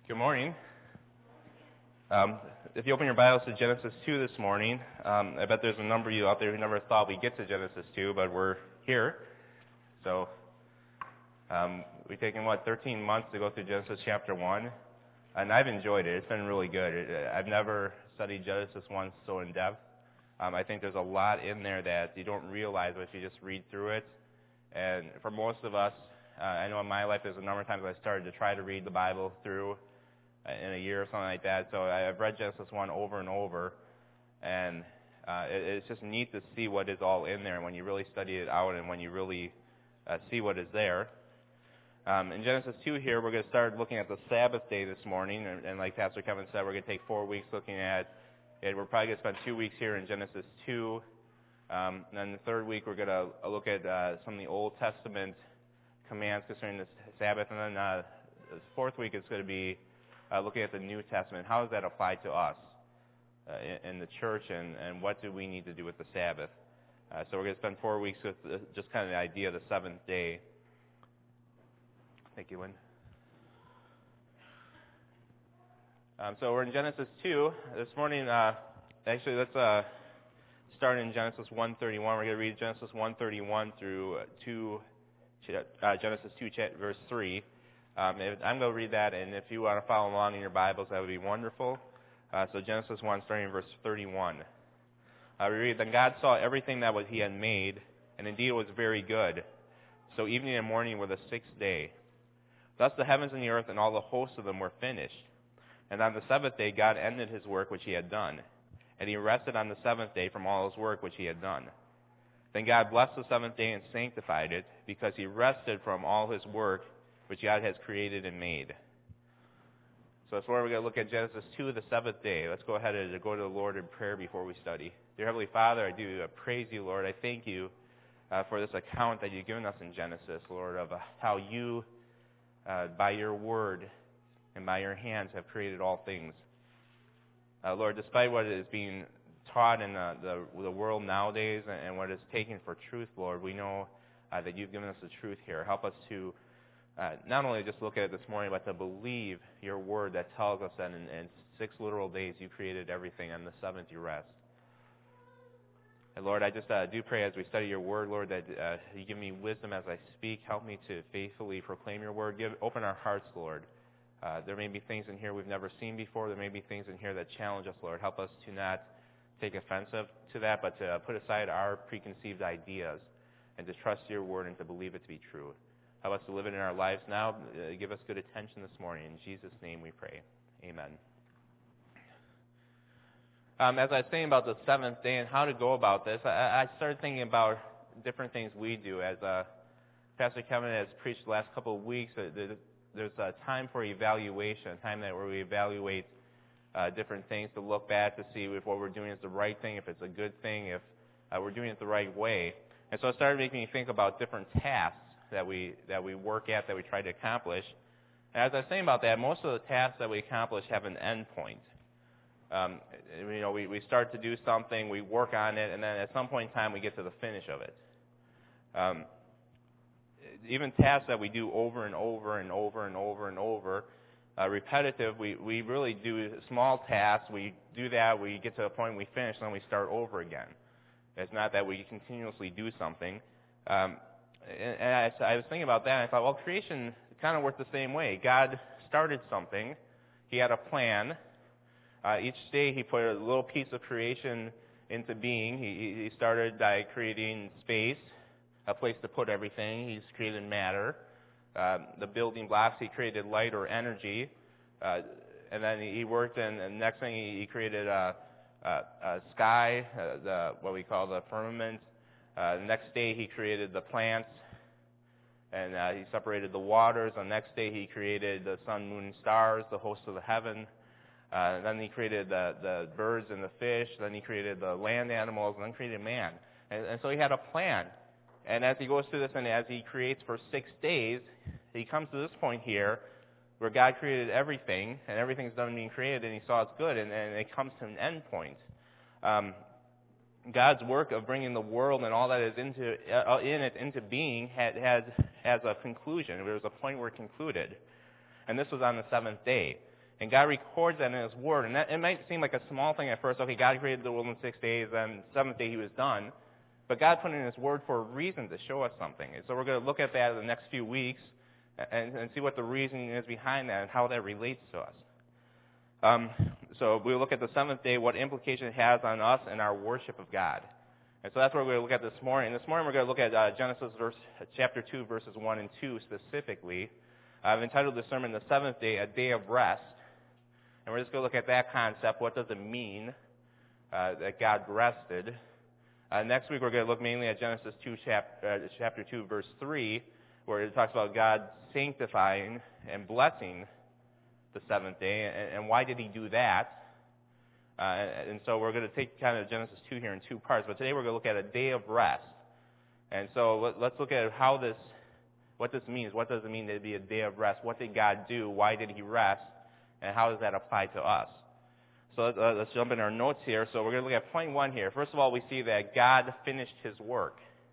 Good morning. If you open your Bibles to Genesis 2 this morning, I bet there's a number of you out there who never thought we'd get to Genesis 2, but we're here. So we've taken, 13 months to go through Genesis chapter 1, and I've enjoyed it. It's been really good. I've never studied Genesis 1 so in depth. I think there's a lot in there that you don't realize if you just read through it. And for most of us, I know in my life there's a number of times I started to try to read the Bible through in a year or something like that. So I've read Genesis 1 over and over, and it's just neat to see what is all in there when you really study it out and when you really see what is there. In Genesis 2 here, we're going to start looking at the Sabbath day this morning, and like Pastor Kevin said, we're going to take 4 weeks looking at it. We're probably going to spend 2 weeks here in Genesis 2, and then the third week we're going to look at some of the Old Testament commands concerning the Sabbath, and then the fourth week is going to be looking at the New Testament. How does that apply to us in the church, and what do we need to do with the Sabbath? So we're going to spend 4 weeks with just kind of the idea of the seventh day. Thank you, Lynn. So we're in Genesis 2. This morning, actually, let's start in Genesis 1:31. We're going to read Genesis 1:31 through Genesis 2, verse 3. I'm going to read that, and if you want to follow along in your Bibles, that would be wonderful. So Genesis 1, starting in verse 31. We read, "Then God saw everything that he had made, and indeed it was very good. So evening and morning were the sixth day. Thus the heavens and the earth and all the hosts of them were finished. And on the seventh day God ended his work which he had done. And he rested on the seventh day from all his work which he had done. Then God blessed the seventh day and sanctified it, because he rested from all his work which God has created and made." So that's where we're going to look at Genesis 2, the seventh day. Let's go ahead and go to the Lord in prayer before we study. Dear Heavenly Father, I do praise you, Lord. I thank you for this account that you've given us in Genesis, Lord, of how you, by your word and by your hands, have created all things. Lord, despite what is being taught in the world nowadays and what is taken for truth, Lord, we know that you've given us the truth here. Help us to not only just look at it this morning, but to believe your word that tells us that in 6 literal days you created everything, and the seventh you rest. And Lord, I just do pray as we study your word, Lord, that you give me wisdom as I speak. Help me to faithfully proclaim your word. Open our hearts, Lord. There may be things in here we've never seen before. There may be things in here that challenge us, Lord. Help us to not take offensive to that, but to put aside our preconceived ideas and to trust your word and to believe it to be true. Help us to live it in our lives now. Give us good attention this morning. In Jesus' name we pray. Amen. As I was saying about the seventh day and how to go about this, I started thinking about different things we do. As Pastor Kevin has preached the last couple of weeks, there's a time for evaluation, a time where we evaluate different things, to look back to see if what we're doing is the right thing, if it's a good thing, if we're doing it the right way. And so it started making me think about different tasks that we work at, that we try to accomplish. And as I was saying about that, most of the tasks that we accomplish have an end point. We start to do something, we work on it, and then at some point in time we get to the finish of it. Even tasks that we do over and over and over and over and over, repetitive, we really do small tasks, we do that, we get to a point we finish, and then we start over again. It's not that we continuously do something. And I was thinking about that, and I thought, well, creation kind of worked the same way. God started something. He had a plan. Each day he put a little piece of creation into being. He started by creating space, a place to put everything. He's created matter. The building blocks, he created light or energy. And then he worked, and the next thing he created a sky, what we call the firmament. The next day he created the plants, and he separated the waters. The next day he created the sun, moon, and stars, the hosts of the heaven. Then he created the birds and the fish. Then he created the land animals, and then created man. And so he had a plan. And as he goes through this, and as he creates for 6 days, he comes to this point here where God created everything, and everything's done being created, and he saw it's good, and it comes to an end point. God's work of bringing the world and all that is in it into being has a conclusion. There was a point where it concluded. And this was on the seventh day. And God records that in His Word. And it might seem like a small thing at first. Okay, God created the world in 6 days, and the seventh day He was done. But God put it in His Word for a reason to show us something. And so we're going to look at that in the next few weeks and see what the reasoning is behind that and how that relates to us. So we'll look at the seventh day, what implication it has on us and our worship of God. And so that's what we're going to look at this morning. This morning we're going to look at Genesis chapter 2, verses 1 and 2 specifically. I've entitled the sermon, The Seventh Day, A Day of Rest. And we're just going to look at that concept. What does it mean that God rested? Next week we're going to look mainly at Genesis 2, chapter 2, verse 3, where it talks about God sanctifying and blessing the seventh day. And why did He do that? And so we're going to take kind of Genesis 2 here in two parts. But today we're going to look at a day of rest. And so let's look at what this means. What does it mean to be a day of rest? What did God do? Why did He rest? And how does that apply to us? So let's jump in our notes here. So we're going to look at point 1 here. First of all, we see that God finished His work.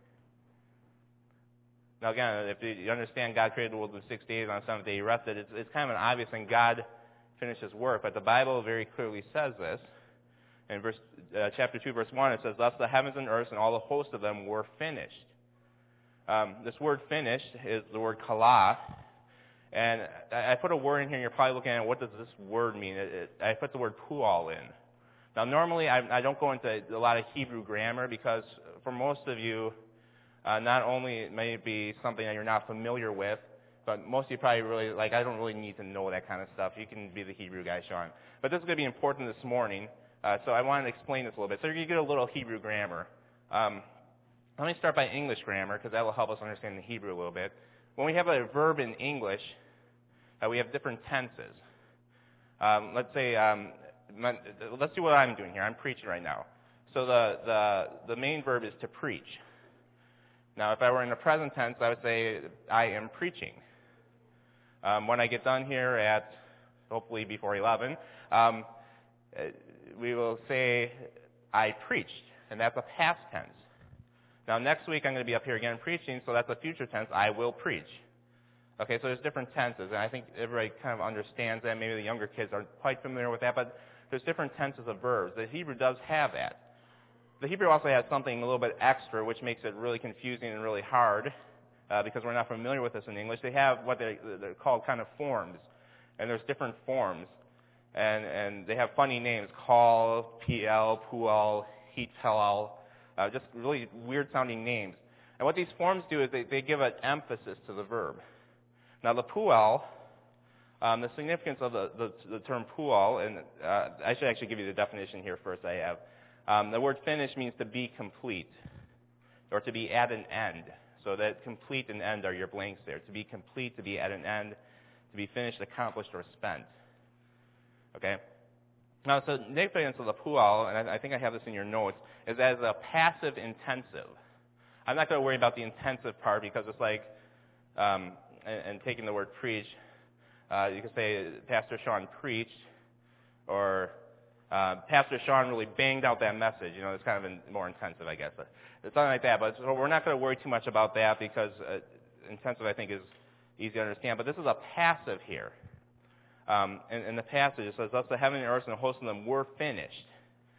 Now again, if you understand God created the world in 6 days, on the seventh day He rested, it's kind of an obvious thing. God finished His work. But the Bible very clearly says this. In chapter 2, verse 1, it says, "Thus the heavens and earth and all the hosts of them were finished." This word finished is the word kala. And I put a word in here, and you're probably looking at what does this word mean. I put the word pual in. Now, normally I don't go into a lot of Hebrew grammar because for most of you, not only it may be something that you're not familiar with, but most of you probably really, I don't really need to know that kind of stuff. You can be the Hebrew guy, Sean. But this is going to be important this morning, so I wanted to explain this a little bit. So you get a little Hebrew grammar. Let me start by English grammar because that will help us understand the Hebrew a little bit. When we have a verb in English, we have different tenses. Let's say, let's do what I'm doing here. I'm preaching right now. So the main verb is to preach. Now, if I were in the present tense, I would say, I am preaching. When I get done here at, hopefully before 11, we will say, I preached. And that's a past tense. Now, next week I'm going to be up here again preaching, so that's a future tense. I will preach. Okay, so there's different tenses, and I think everybody kind of understands that. Maybe the younger kids aren't quite familiar with that, but there's different tenses of verbs. The Hebrew does have that. The Hebrew also has something a little bit extra, which makes it really confusing and really hard, because we're not familiar with this in English. They have what they're called kind of forms, and there's different forms, and they have funny names: call, PL, pual, hetel, just really weird-sounding names. And what these forms do is they give an emphasis to the verb. Now, the pual, the significance of the term pual, and I should actually give you the definition here first. I have. The word finish means to be complete, or to be at an end. So that complete and end are your blanks there. To be complete, to be at an end, to be finished, accomplished, or spent. Okay? Now, so the significance of the pual, and I think I have this in your notes, is as a passive intensive. I'm not going to worry about the intensive part because it's like, and taking the word preach, you could say Pastor Sean preached, or Pastor Sean really banged out that message. You know, it's kind of more intensive, I guess. It's something like that. But so we're not going to worry too much about that because intensive, I think, is easy to understand. But this is a passive here. In the passage, it says, "Thus the heaven and earth and the host of them were finished."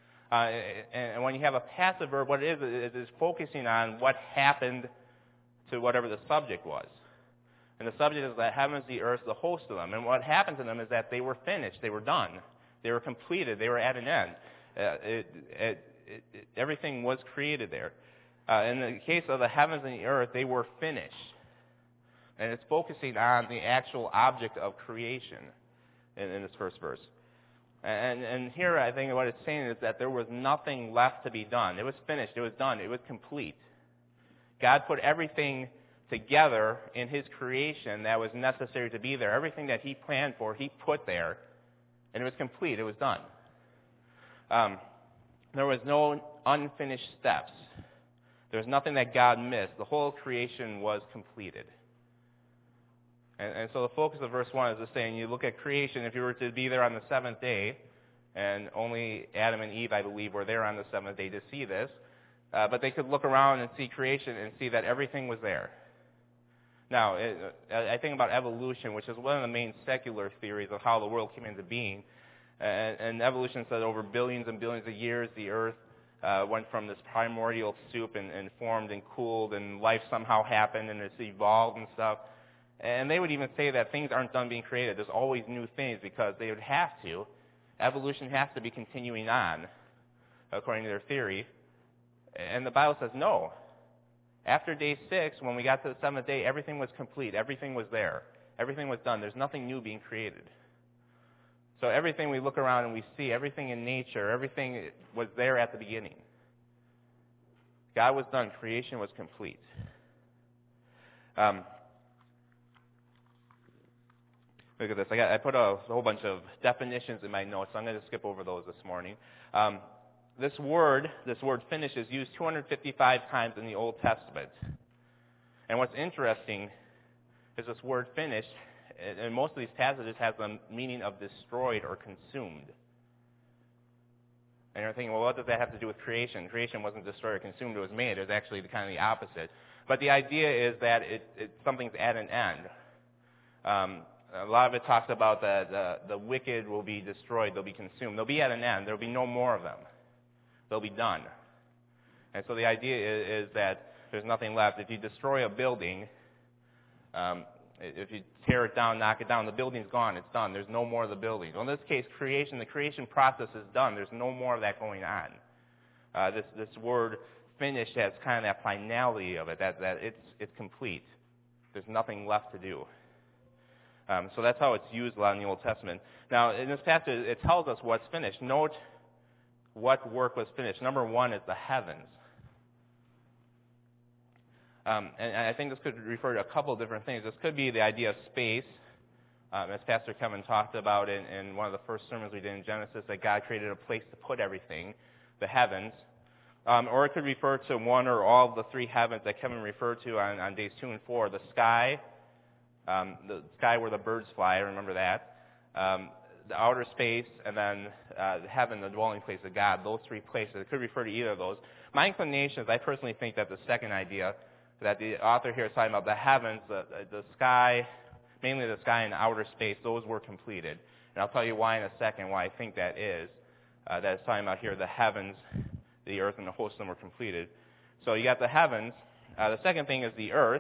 And when you have a passive verb, what it is focusing on what happened to whatever the subject was. And the subject is the heavens, the earth, the host of them. And what happened to them is that they were finished. They were done. They were completed. They were at an end. Everything was created there. In the case of the heavens and the earth, they were finished. And it's focusing on the actual object of creation in this first verse. And here I think what it's saying is that there was nothing left to be done. It was finished. It was done. It was complete. God put everything together in His creation that was necessary to be there. Everything that He planned for, He put there, and it was complete. It was done. There was no unfinished steps. There was nothing that God missed. The whole creation was completed. And so the focus of verse 1 is just saying, you look at creation, if you were to be there on the seventh day, and only Adam and Eve, I believe, were there on the seventh day to see this, but they could look around and see creation and see that everything was there. Now, I think about evolution, which is one of the main secular theories of how the world came into being. And evolution said over billions and billions of years, the earth went from this primordial soup and formed and cooled, and life somehow happened, and it's evolved and stuff. And they would even say that things aren't done being created. There's always new things because they would have to. Evolution has to be continuing on, according to their theory. And the Bible says no. After day 6, when we got to the 7th day, everything was complete. Everything was there. Everything was done. There's nothing new being created. So everything we look around and we see, everything in nature, everything was there at the beginning. God was done. Creation was complete. Look at this. I put a whole bunch of definitions in my notes, so I'm going to skip over those this morning. This word finish, is used 255 times in the Old Testament. And what's interesting is this word finish, in most of these passages, has the meaning of destroyed or consumed. And you're thinking, well, what does that have to do with creation? Creation wasn't destroyed or consumed, it was made. It was actually kind of the opposite. But the idea is that something's at an end. A lot of it talks about the wicked will be destroyed, they'll be consumed. They'll be at an end. There'll be no more of them. They'll be done. And so the idea is that there's nothing left. If you destroy a building, if you tear it down, knock it down, the building's gone. It's done. There's no more of the building. Well, in this case, the creation process is done. There's no more of that going on. This word finished has kind of that finality of it, that it's complete. There's nothing left to do. So that's how it's used a lot in the Old Testament. Now, in this passage, it tells us what's finished. Note what work was finished. Number 1 is the heavens. And I think this could refer to a couple of different things. This could be the idea of space, as Pastor Kevin talked about in one of the first sermons we did in Genesis, that God created a place to put everything, the heavens. Or it could refer to one or all of the 3 heavens that Kevin referred to on days 2 and 4, the sky where the birds fly, I remember that, the outer space, and then heaven, the dwelling place of God, those 3 places. It could refer to either of those. My inclination is I personally think that the second idea, that the author here is talking about the heavens, the sky, mainly the sky and outer space, those were completed. And I'll tell you why in a second, why I think that is. That it's talking about here the heavens, the earth, and the host of them were completed. So you got the heavens. The second thing is the earth.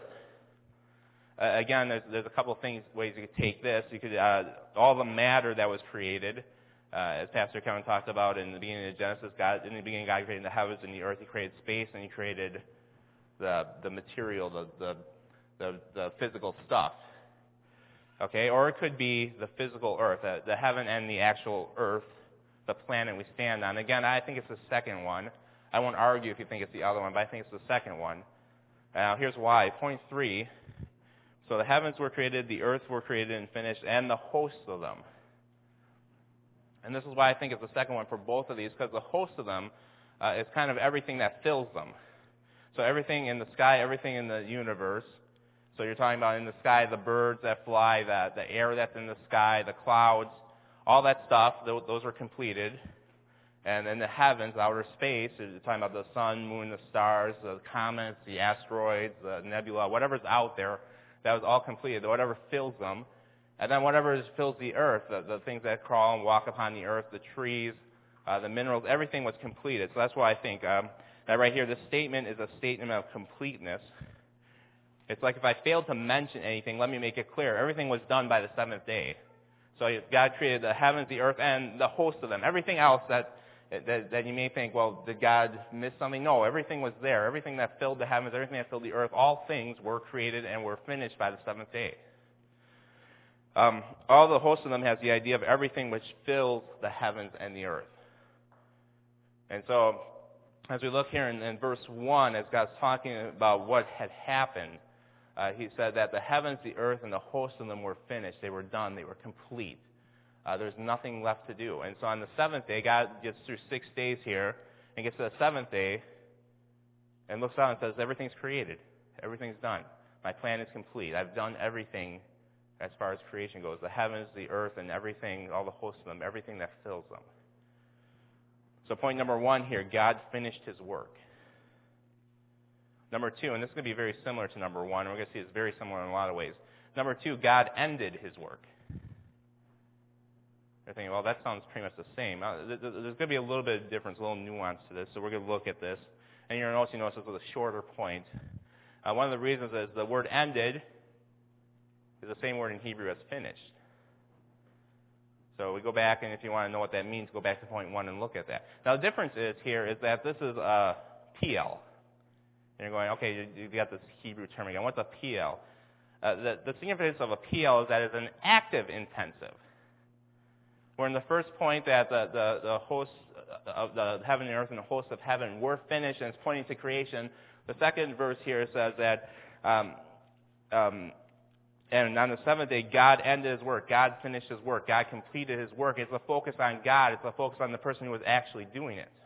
Again, there's a couple of ways you could take this. You could all the matter that was created, as Pastor Kevin talked about in the beginning of Genesis. In the beginning, God created the heavens and the earth. He created space, and He created the material, the physical stuff. Okay, or it could be the physical earth, the heaven and the actual earth, the planet we stand on. Again, I think it's the second one. I won't argue if you think it's the other one, but I think it's the second one. Now, here's why. Point 3. So the heavens were created, the earth were created and finished, and the hosts of them. And this is why I think it's the second one for both of these, because the host of them is kind of everything that fills them. So everything in the sky, everything in the universe. So you're talking about in the sky, the birds that fly, the air that's in the sky, the clouds, all that stuff, those were completed. And in the heavens, outer space, you're talking about the sun, moon, the stars, the comets, the asteroids, the nebula, whatever's out there, that was all completed, whatever fills them. And then whatever fills the earth, the things that crawl and walk upon the earth, the trees, the minerals, everything was completed. So that's why I think that right here, this statement is a statement of completeness. It's like if I failed to mention anything, let me make it clear. Everything was done by the 7th day. So God created the heavens, the earth, and the host of them. Everything else that you may think, well, did God miss something? No, everything was there. Everything that filled the heavens, everything that filled the earth, all things were created and were finished by the 7th day. All the host of them has the idea of everything which fills the heavens and the earth. And so, as we look here in verse 1, as God's talking about what had happened, He said that the heavens, the earth, and the host of them were finished. They were done. They were complete. There's nothing left to do. And so on the 7th day, God gets through 6 days here and gets to the 7th day and looks out and says, everything's created. Everything's done. My plan is complete. I've done everything as far as creation goes. The heavens, the earth, and everything, all the hosts of them, everything that fills them. So point number 1 here, God finished His work. Number 2, and this is going to be very similar to number 1. We're going to see it's very similar in a lot of ways. Number 2, God ended his work. You're thinking, well, that sounds pretty much the same. There's going to be a little bit of difference, a little nuance to this, so we're going to look at this. And you'll notice this is a shorter point. One of the reasons is the word ended is the same word in Hebrew as finished. So we go back, and if you want to know what that means, go back to point 1 and look at that. Now, the difference is that this is a PL. And you're going, okay, you got this Hebrew term again. What's a PL? The significance of a PL is that it's an active intensive. Where in the first point that the hosts of the heaven and earth and the hosts of heaven were finished, and it's pointing to creation, the second verse here says that, and on the seventh day, God ended his work. God finished his work. God completed his work. It's a focus on God. It's a focus on the person who was actually doing it.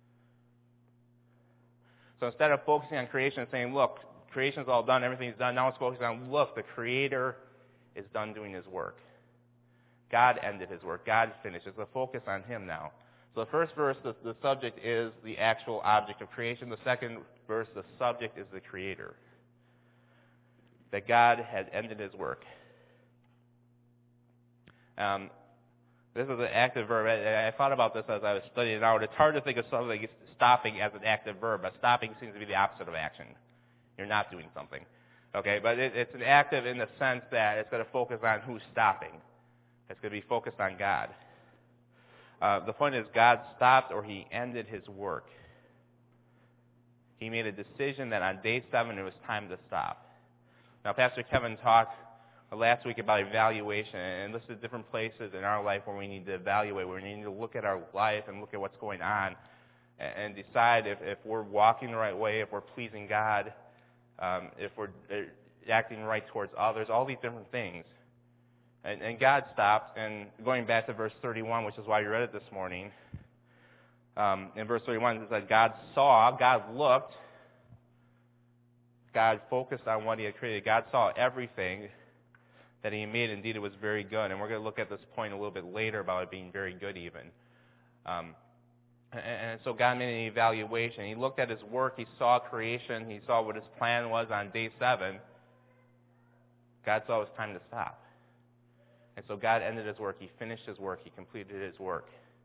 So instead of focusing on creation and saying, look, creation's all done, everything's done, now it's focusing on, look, the Creator is done doing his work. God ended his work. God finished. It's a focus on him now. So the first verse, the subject is the actual object of creation. The second verse, the subject is the Creator. That God had ended his work. This is an active verb. I thought about this as I was studying it out. It's hard to think of something stopping as an active verb, but stopping seems to be the opposite of action. You're not doing something. Okay, but it's an active in the sense that it's going to focus on who's stopping. It's going to be focused on God. The point is God stopped or he ended his work. He made a decision that on day 7 it was time to stop. Now, Pastor Kevin talked last week about evaluation and listed different places in our life where we need to evaluate, where we need to look at our life and look at what's going on and decide if we're walking the right way, if we're pleasing God, if we're acting right towards others, all these different things. And God stopped, and going back to verse 31, which is why you read it this morning, in verse 31 it says God saw, God looked, God focused on what he had created. God saw everything that he made. Indeed, it was very good. And we're going to look at this point a little bit later about it being very good even. And so God made an evaluation. He looked at his work. He saw creation. He saw what his plan was on day 7. God saw it was time to stop. And so God ended his work. He finished his work. He completed his work.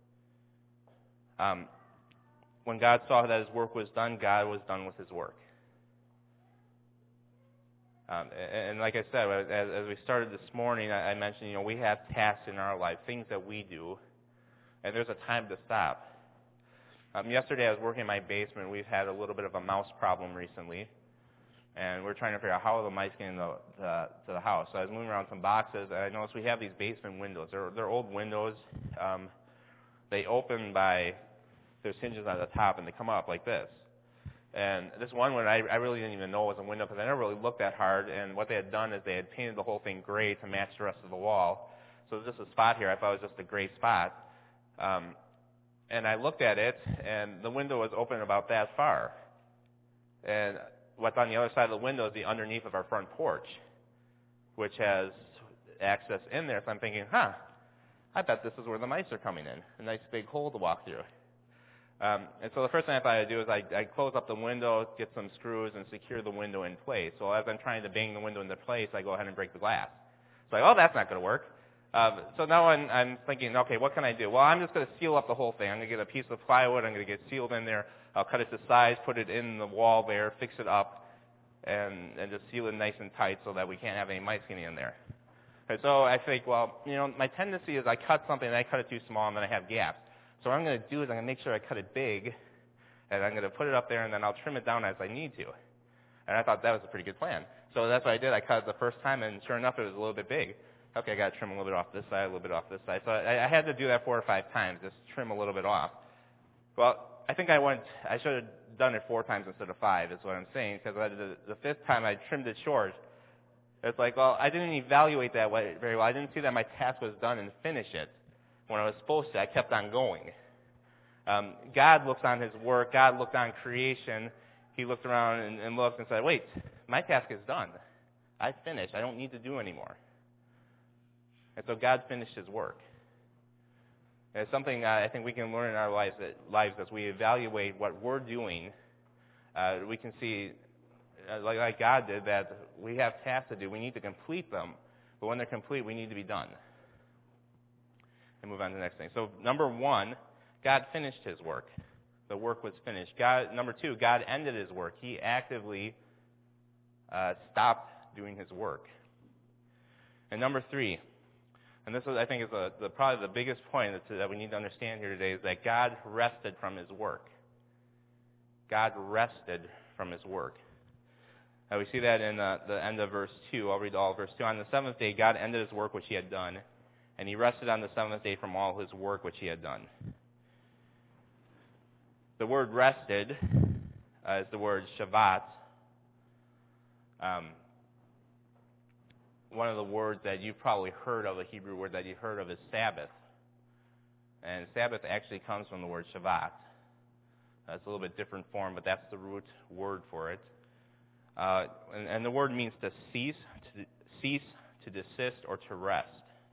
When God saw that his work was done, God was done with his work. And like I said, as we started this morning, I mentioned, we have tasks in our life, things that we do, and there's a time to stop. Yesterday I was working in my basement. We've had a little bit of a mouse problem recently, and we're trying to figure out how the mice get into the house. So I was moving around some boxes, and I noticed we have these basement windows. They're old windows. They open by, there's hinges on the top, and they come up like this. And this one window, I really didn't even know it was a window because I never really looked that hard. And what they had done is they had painted the whole thing gray to match the rest of the wall. So there's just a spot here. I thought it was just a gray spot. And I looked at it, and the window was open about that far. And what's on the other side of the window is the underneath of our front porch, which has access in there. So I'm thinking, I bet this is where the mice are coming in. A nice big hole to walk through. And so the first thing I thought I'd do is I'd close up the window, get some screws, and secure the window in place. So as I'm trying to bang the window into place, I go ahead and break the glass. So that's not going to work. So now I'm thinking, okay, what can I do? Well, I'm just going to seal up the whole thing. I'm going to get a piece of plywood. I'm going to get sealed in there. I'll cut it to size, put it in the wall there, fix it up, and just seal it nice and tight so that we can't have any mice getting in there. And so I think, my tendency is I cut something and I cut it too small and then I have gaps. So what I'm going to do is I'm going to make sure I cut it big, and I'm going to put it up there, and then I'll trim it down as I need to. And I thought that was a pretty good plan. So that's what I did. I cut it the first time, and sure enough, it was a little bit big. Okay, I got to trim a little bit off this side, a little bit off this side. So I had to do that 4 or 5 times, just trim a little bit off. Well, I think I should have done it 4 times instead of 5, is what I'm saying, because the 5th time I trimmed it short. It's like, I didn't evaluate that very well. I didn't see that my task was done and finish it. When I was supposed to, I kept on going. God looks on his work. God looked on creation. He looked around and looked and said, wait, my task is done. I finished. I don't need to do anymore. And so God finished his work. And it's something I think we can learn in our lives as we evaluate what we're doing. We can see like God did, that we have tasks to do. We need to complete them. But when they're complete, we need to be done. And move on to the next thing. So number one, God finished his work. The work was finished. Number two, God ended his work. He actively stopped doing his work. And number three, and this is, I think, is probably the biggest point that we need to understand here today, is that God rested from his work. God rested from his work. We see that in the end of verse 2. I'll read all of verse 2. On the seventh day, God ended his work which he had done, and he rested on the seventh day from all his work which he had done. The word rested is the word Shabbat. One of the words that you've probably heard of, a Hebrew word that you've heard of, is Sabbath. And Sabbath actually comes from the word Shabbat. It's a little bit different form, but that's the root word for it. And the word means to cease, to desist, or to rest.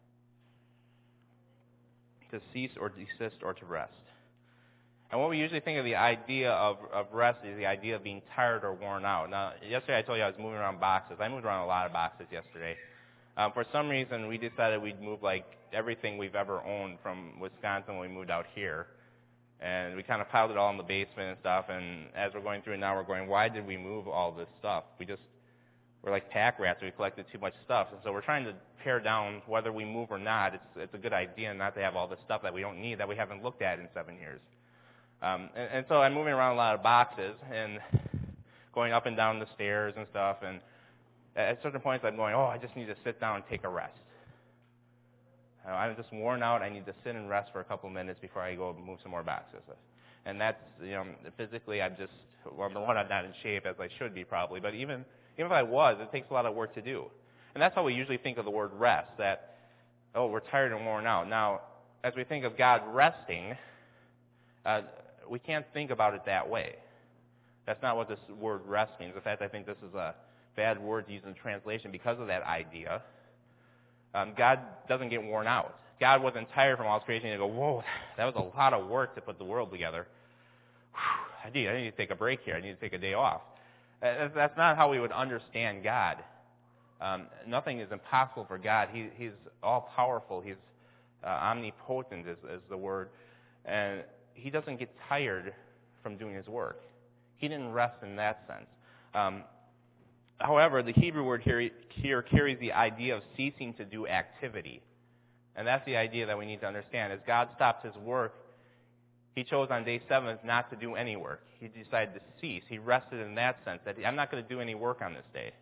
To cease or desist or to rest. And what we usually think of the idea of rest is the idea of being tired or worn out. Now, yesterday I told you I was moving around boxes. I moved around a lot of boxes yesterday. For some reason, we decided we'd move like everything we've ever owned from Wisconsin when we moved out here. And we kind of piled it all in the basement and stuff. And as we're going through it now, we're going, why did we move all this stuff? We're like pack rats. We collected too much stuff. And so we're trying to pare down whether we move or not. It's a good idea not to have all this stuff that we don't need, that we haven't looked at in 7 years. And so I'm moving around a lot of boxes and going up and down the stairs and stuff. And at certain points I'm going, I just need to sit down and take a rest. I'm just worn out. I need to sit and rest for a couple of minutes before I go move some more boxes. And that's, physically I'm number one, I'm not in shape as I should be probably. But even if I was, it takes a lot of work to do. And that's how we usually think of the word rest, that, we're tired and worn out. Now, as we think of God resting, we can't think about it that way. That's not what this word rest means. In fact, I think this is a bad word to use in translation because of that idea. God doesn't get worn out. God wasn't tired from all his creation to go, whoa, that was a lot of work to put the world together. I need to take a break here. I need to take a day off. That's not how we would understand God. Nothing is impossible for God. He's all-powerful. He's omnipotent is the word. And he doesn't get tired from doing his work. He didn't rest in that sense. However, the Hebrew word here carries the idea of ceasing to do activity. And that's the idea that we need to understand. As God stopped his work, he chose on day 7 not to do any work. He decided to cease. He rested in that sense, that I'm not going to do any work on this day.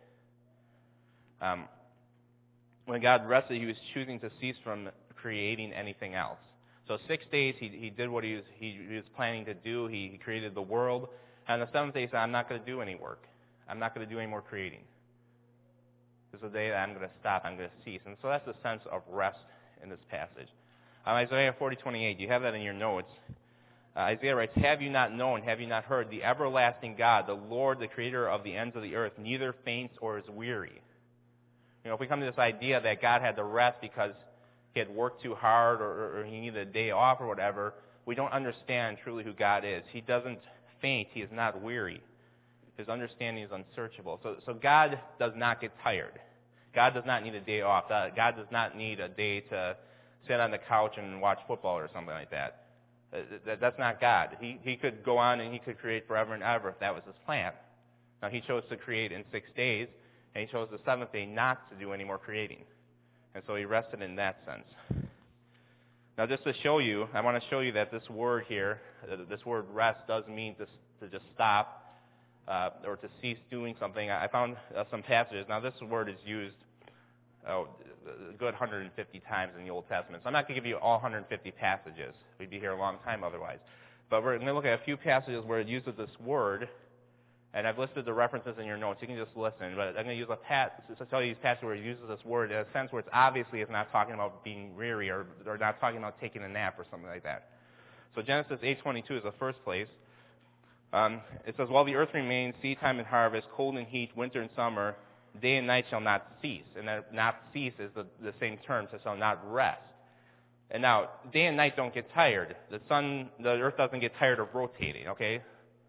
When God rested, he was choosing to cease from creating anything else. So 6 days, he did what he was planning to do. He created the world. And on the 7th day, he said, I'm not going to do any work. I'm not going to do any more creating. This is the day that I'm going to stop. I'm going to cease. And so that's the sense of rest in this passage. Isaiah 40:28, you have that in your notes. Isaiah writes, have you not known, have you not heard, the everlasting God, the Lord, the creator of the ends of the earth, neither faints or is weary. If we come to this idea that God had to rest because he had worked too hard or he needed a day off or whatever, we don't understand truly who God is. He doesn't faint. He is not weary. His understanding is unsearchable. So God does not get tired. God does not need a day off. God does not need a day to sit on the couch and watch football or something like that. That's not God. He could go on and he could create forever and ever if that was his plan. Now, he chose to create in 6 days, and he chose the 7th day not to do any more creating. And so he rested in that sense. Now, just to show you, I want to show you that this word here, this word rest, does mean to just stop or to cease doing something. I found some passages. Now, this word is used a good 150 times in the Old Testament. So I'm not going to give you all 150 passages. We'd be here a long time otherwise. But we're going to look at a few passages where it uses this word, and I've listed the references in your notes. You can just listen. But I'm going to use to tell you these passages where it uses this word in a sense where it's obviously it's not talking about being weary or not talking about taking a nap or something like that. So Genesis 8:22 is the first place. It says, while the earth remains, seed time and harvest, cold and heat, winter and summer, day and night shall not cease. And that not cease is the same term, so shall not rest. And now, day and night don't get tired. The earth doesn't get tired of rotating, okay?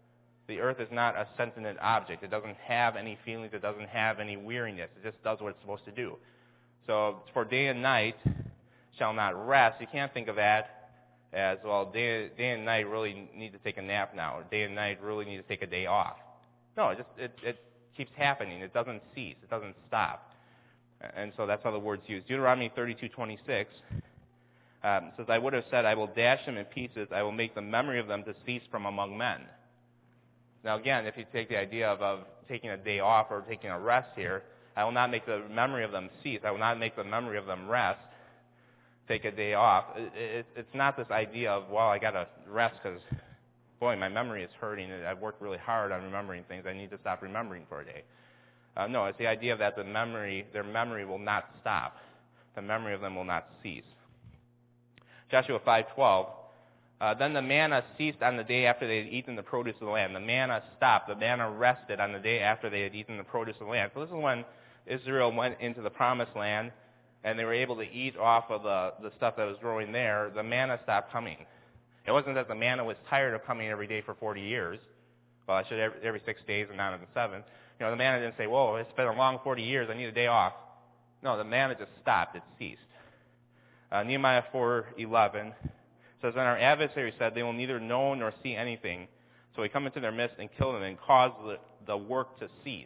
the earth is not a sentient object. It doesn't have any feelings. It doesn't have any weariness. It just does what it's supposed to do. So for day and night shall not rest, you can't think of that as, well, day and night really need to take a nap now. Or day and night really need to take a day off. No, it keeps happening. It doesn't cease. It doesn't stop. And so that's how the word's used. Deuteronomy 32:26 says, I would have said, I will dash them in pieces. I will make the memory of them to cease from among men. Now again, if you take the idea of taking a day off or taking a rest here, I will not make the memory of them cease. I will not make the memory of them rest. Take a day off. It's not this idea of, well, I got to rest because, boy, my memory is hurting. I've worked really hard on remembering things. I need to stop remembering for a day. No, it's the idea that their memory will not stop. The memory of them will not cease. Joshua 5:12. Then the manna ceased on the day after they had eaten the produce of the land. The manna stopped. The manna rested on the day after they had eaten the produce of the land. So this is when Israel went into the promised land and they were able to eat off of the stuff that was growing there. The manna stopped coming. It wasn't that the manna was tired of coming every day for 40 years. Well, I should every 6 days and not on the seventh. The manna didn't say, whoa, it's been a long 40 years. I need a day off. No, the manna just stopped. It ceased. Nehemiah 4:11 says, then our adversary said, they will neither know nor see anything. So we come into their midst and kill them and cause the work to cease.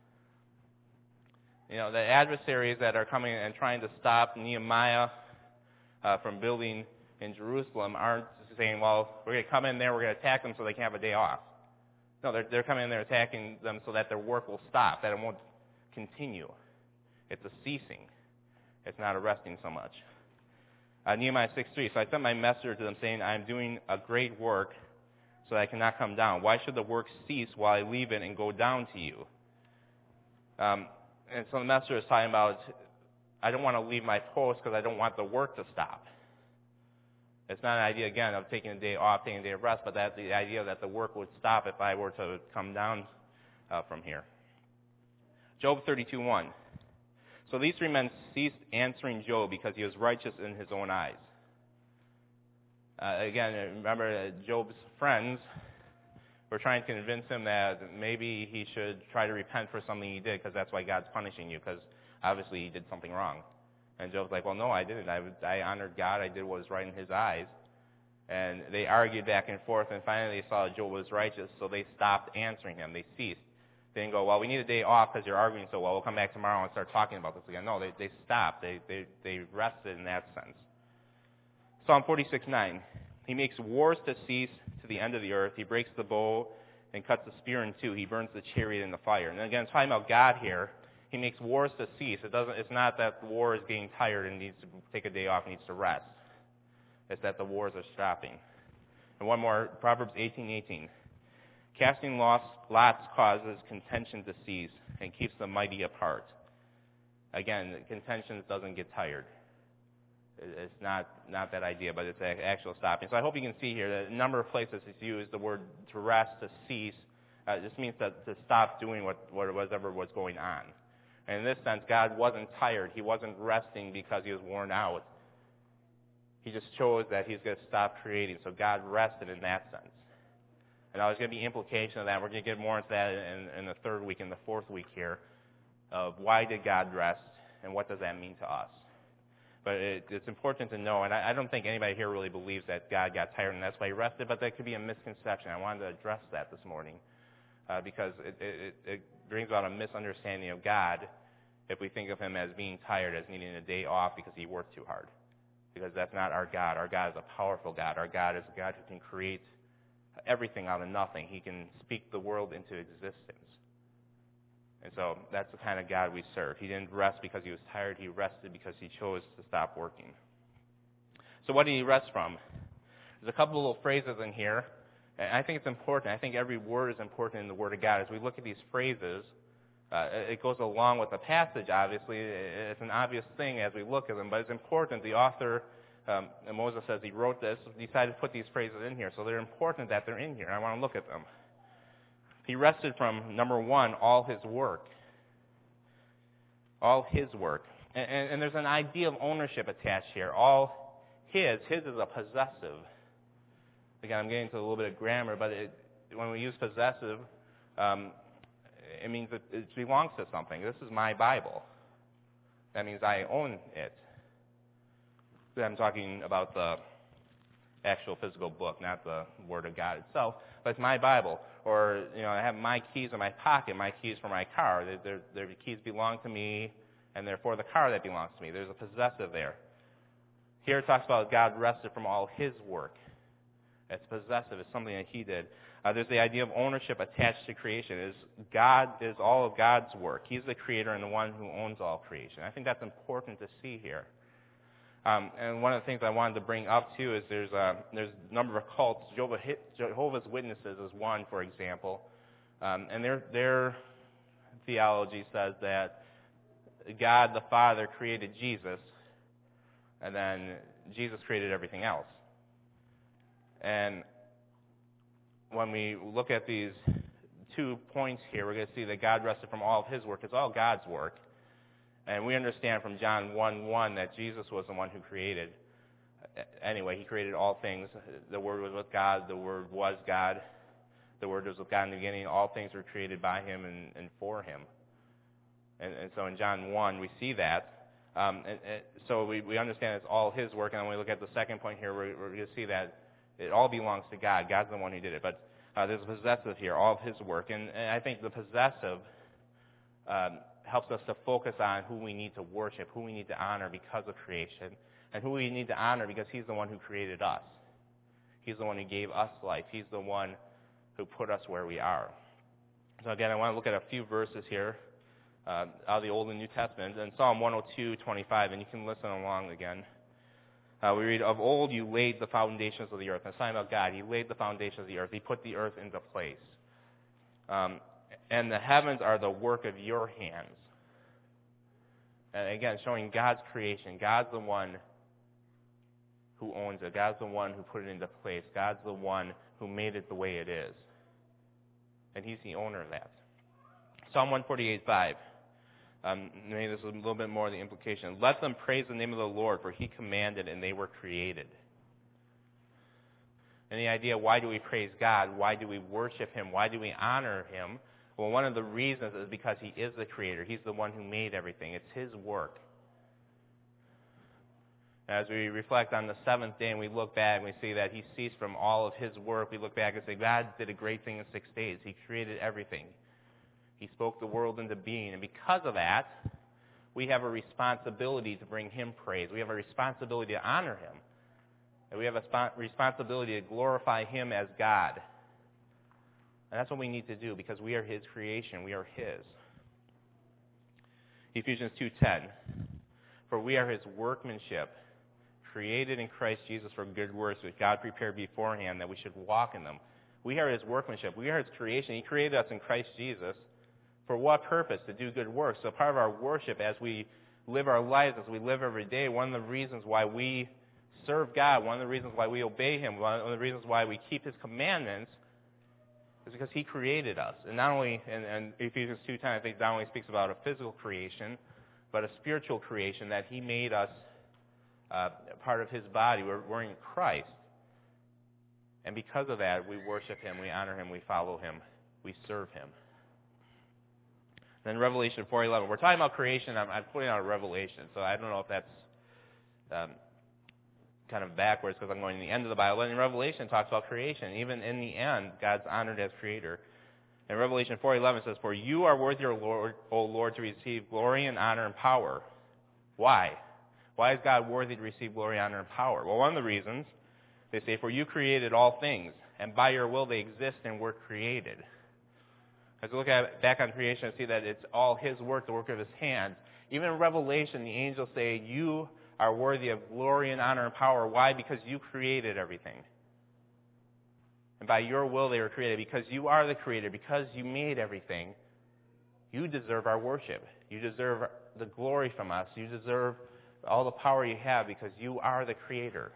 The adversaries that are coming and trying to stop Nehemiah from building in Jerusalem aren't saying, well, we're going to come in there, we're going to attack them so they can have a day off. No, they're coming in there attacking them so that their work will stop, that it won't continue. It's a ceasing. It's not a resting so much. Nehemiah 6:3, so I sent my messenger to them saying, I am doing a great work so that I cannot come down. Why should the work cease while I leave it and go down to you? And so the messenger is talking about, I don't want to leave my post because I don't want the work to stop. It's not an idea, again, of taking a day off, taking a day of rest, but that's the idea that the work would stop if I were to come down from here. Job 32:1. So these three men ceased answering Job because he was righteous in his own eyes. Again, remember Job's friends were trying to convince him that maybe he should try to repent for something he did because that's why God's punishing you, because obviously he did something wrong. And Job's like, well, no, I didn't. I honored God. I did what was right in his eyes. And they argued back and forth, and finally they saw that Job was righteous, so they stopped answering him. They ceased. They didn't go, well, we need a day off because you're arguing so well. We'll come back tomorrow and start talking about this again. No, they stopped. They rested in that sense. Psalm 46:9. He makes wars to cease to the end of the earth. He breaks the bow and cuts the spear in two. He burns the chariot in the fire. And again, it's talking about God here. He makes wars to cease. It's not that the war is getting tired and needs to take a day off and needs to rest. It's that the wars are stopping. And one more, Proverbs 18:18. Casting lots causes contention to cease and keeps the mighty apart. Again, contention doesn't get tired. It's not that idea, but it's actual stopping. So I hope you can see here that a number of places it's used the word to rest, to cease. Just means to stop doing whatever was going on. And in this sense, God wasn't tired. He wasn't resting because he was worn out. He just chose that he's going to stop creating. So God rested in that sense. And there's going to be implication of that. We're going to get more into that in the third week, in the fourth week here, of why did God rest and what does that mean to us. But it's important to know, and I don't think anybody here really believes that God got tired and that's why he rested, but that could be a misconception. I wanted to address that this morning because it brings about a misunderstanding of God if we think of him as being tired, as needing a day off because he worked too hard. Because that's not our God. Our God is a powerful God. Our God is a God who can create everything out of nothing. He can speak the world into existence. And so that's the kind of God we serve. He didn't rest because he was tired. He rested because he chose to stop working. So what did he rest from? There's a couple of little phrases in here. And I think it's important. I think every word is important in the Word of God. As we look at these phrases, it goes along with the passage, obviously. It's an obvious thing as we look at them, but it's important. The author, Moses says he wrote this, decided to put these phrases in here. So they're important that they're in here. I want to look at them. He rested from, number one, all his work. All his work. And there's an idea of ownership attached here. All his. His is a possessive. Again, I'm getting into a little bit of grammar, but when we use possessive, it means that it belongs to something. This is my Bible. That means I own it. I'm talking about the actual physical book, not the Word of God itself, but it's my Bible. Or, I have my keys in my pocket, my keys for my car. The keys belong to me, and therefore the car that belongs to me. There's a possessive there. Here it talks about God rested from all his work. It's possessive. It's something that he did. There's the idea of ownership attached to creation. God is all of God's work. He's the creator and the one who owns all creation. I think that's important to see here. And one of the things I wanted to bring up, too, is there's a number of cults. Jehovah's Witnesses is one, for example. And their theology says that God the Father created Jesus, and then Jesus created everything else. And when we look at these 2 points here, we're going to see that God rested from all of his work. It's all God's work. And we understand from John 1:1 that Jesus was the one who created. Anyway, he created all things. The Word was with God. The Word was God. The Word was with God in the beginning. All things were created by him and for him. And so in John 1, we see that. So we understand it's all his work. And when we look at the second point here, we're going to see that it all belongs to God. God's the one who did it. But there's a possessive here, all of his work. And I think the possessive helps us to focus on who we need to worship, who we need to honor because of creation, and who we need to honor because he's the one who created us. He's the one who gave us life. He's the one who put us where we are. So again, I want to look at a few verses here out of the Old and New Testament. In Psalm 102:25, and you can listen along again. We read, "Of old you laid the foundations of the earth." That's talking about God. He laid the foundations of the earth. He put the earth into place. And the heavens are the work of your hands. And again, showing God's creation. God's the one who owns it. God's the one who put it into place. God's the one who made it the way it is. And he's the owner of that. Psalm 148:5. Maybe this is a little bit more of the implication. "Let them praise the name of the Lord, for he commanded and they were created." And the idea, why do we praise God? Why do we worship him? Why do we honor him? Well, one of the reasons is because he is the creator. He's the one who made everything. It's his work. As we reflect on the seventh day and we look back and we see that he ceased from all of his work, we look back and say, God did a great thing in 6 days. He created everything. He spoke the world into being. And because of that, we have a responsibility to bring him praise. We have a responsibility to honor him. And we have a responsibility to glorify him as God. And that's what we need to do because we are his creation. We are his. Ephesians 2:10. "For we are his workmanship, created in Christ Jesus for good works, which God prepared beforehand that we should walk in them." We are his workmanship. We are his creation. He created us in Christ Jesus. For what purpose? To do good works. So part of our worship as we live our lives, as we live every day, one of the reasons why we serve God, one of the reasons why we obey him, one of the reasons why we keep his commandments is because he created us. And not only, and Ephesians 2:10, I think not only speaks about a physical creation, but a spiritual creation that he made us part of his body. We're in Christ. And because of that, we worship him, we honor him, we follow him, we serve him. Then Revelation 4:11. We're talking about creation. I'm putting out a Revelation, so I don't know if that's kind of backwards because I'm going to the end of the Bible. And in Revelation, it talks about creation. Even in the end, God's honored as creator. And Revelation 4:11 says, "For you are worthy, O Lord, to receive glory and honor and power." Why? Why is God worthy to receive glory, honor, and power? Well, one of the reasons, they say, "For you created all things, and by your will they exist and were created." As we look back on creation and see that it's all his work, the work of his hands. Even in Revelation, the angels say, "You are worthy of glory and honor and power." Why? Because you created everything. And by your will they were created. Because you are the creator, because you made everything, you deserve our worship. You deserve the glory from us. You deserve all the power you have because you are the creator.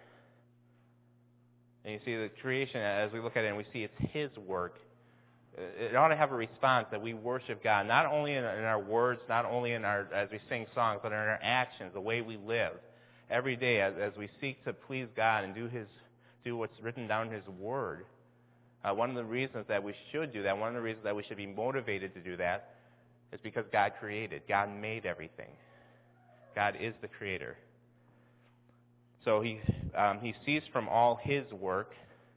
And you see the creation, as we look at it and we see it's his work, it ought to have a response that we worship God, not only in our words, not only in our as we sing songs, but in our actions, the way we live. Every day as we seek to please God and do what's written down in his word, One of the reasons that we should do that, one of the reasons that we should be motivated to do that, is because God created. God made everything. God is the creator. So he ceased from all his work.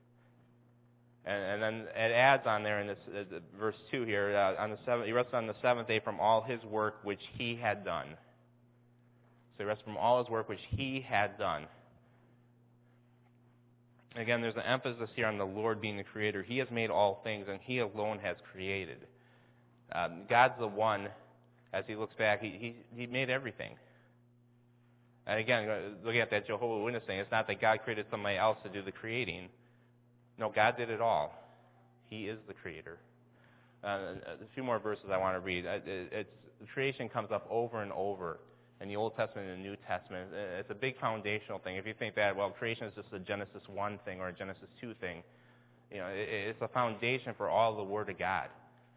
And then it adds on there in this verse 2 here, he rested on the seventh day from all his work which he had done. So he rested from all his work which he had done. Again, there's an emphasis here on the Lord being the creator. He has made all things, and he alone has created. God's the one, as he looks back, he made everything. And again, looking at that Jehovah's Witness thing, it's not that God created somebody else to do the creating. No, God did it all. He is the creator. A few more verses I want to read. Creation comes up over and over in the Old Testament and the New Testament. It's a big foundational thing. If you think that, well, creation is just a Genesis 1 thing or a Genesis 2 thing, it's a foundation for all the Word of God.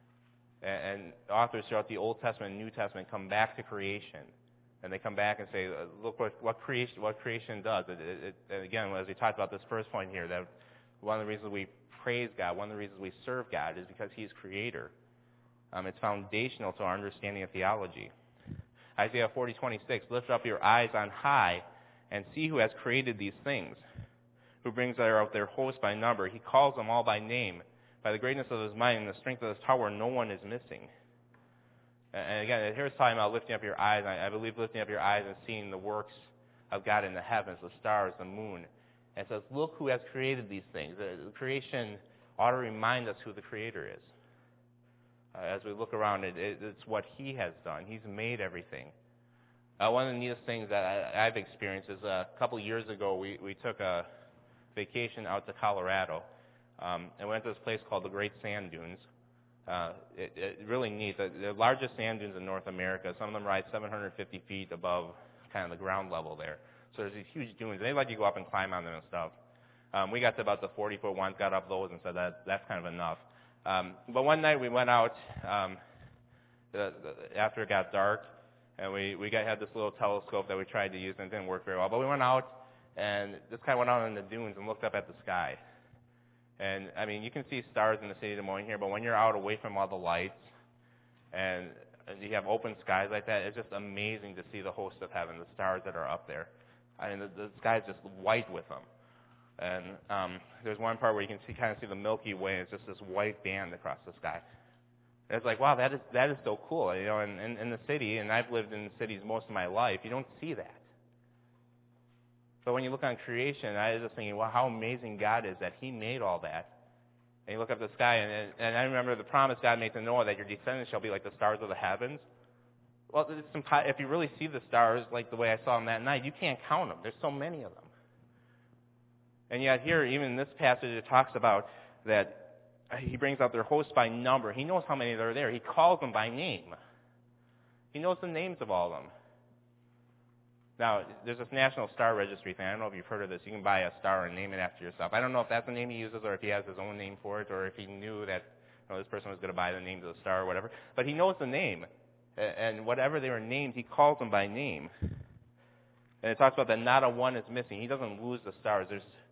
And authors throughout the Old Testament and New Testament come back to creation. And they come back and say, look what creation does. And again, as we talked about this first point here, that one of the reasons we praise God, one of the reasons we serve God is because He's creator. It's foundational to our understanding of theology. Isaiah 40:26, lift up your eyes on high and see who has created these things, who brings out their host by number. He calls them all by name. By the greatness of his might and the strength of his power, no one is missing. And again, here's talking about lifting up your eyes. I believe lifting up your eyes and seeing the works of God in the heavens, the stars, the moon. And it says, look who has created these things. The creation ought to remind us who the creator is. As we look around, it's what he has done. He's made everything. One of the neatest things that I've experienced is a couple years ago, we took a vacation out to Colorado. And we went to this place called the Great Sand Dunes. Really neat. The largest sand dunes in North America. Some of them rise 750 feet above kind of the ground level there. So there's these huge dunes. They let you go up and climb on them and stuff. We got to about the 40-foot ones, got up those and said that's kind of enough. But one night we went out after it got dark, and we had this little telescope that we tried to use, and it didn't work very well. But we went out and just kind of went out in the dunes and looked up at the sky. And, I mean, you can see stars in the city of Des Moines here, but when you're out away from all the lights and you have open skies like that, it's just amazing to see the host of heaven, the stars that are up there. I mean, the sky's just white with them. And there's one part where you can kind of see the Milky Way, and it's just this white band across the sky. And it's like, wow, that is so cool. In the city, and I've lived in cities most of my life, you don't see that. But when you look on creation, I was just thinking, wow, how amazing God is that He made all that. And you look up at the sky, and I remember the promise God made to Noah that your descendants shall be like the stars of the heavens. Well, if you really see the stars like the way I saw them that night, you can't count them. There's so many of them. And yet here, even in this passage, it talks about that He brings out their hosts by number. He knows how many are there. He calls them by name. He knows the names of all of them. Now, there's this National Star Registry thing. I don't know if you've heard of this. You can buy a star and name it after yourself. I don't know if that's the name he uses or if he has his own name for it or if he knew that this person was going to buy the name of the star or whatever. But he knows the name. And whatever they were named, he calls them by name. And it talks about that not a one is missing. He doesn't lose the stars.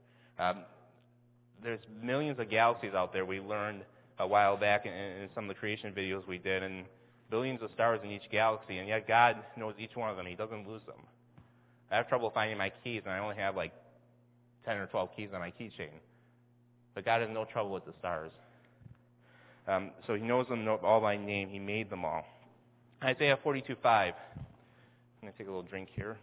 There's millions of galaxies out there. We learned a while back in some of the creation videos we did, and billions of stars in each galaxy, and yet God knows each one of them. He doesn't lose them. I have trouble finding my keys, and I only have like 10 or 12 keys on my keychain. But God has no trouble with the stars. So He knows them all by name. He made them all. Isaiah 42:5. I'm going to take a little drink here.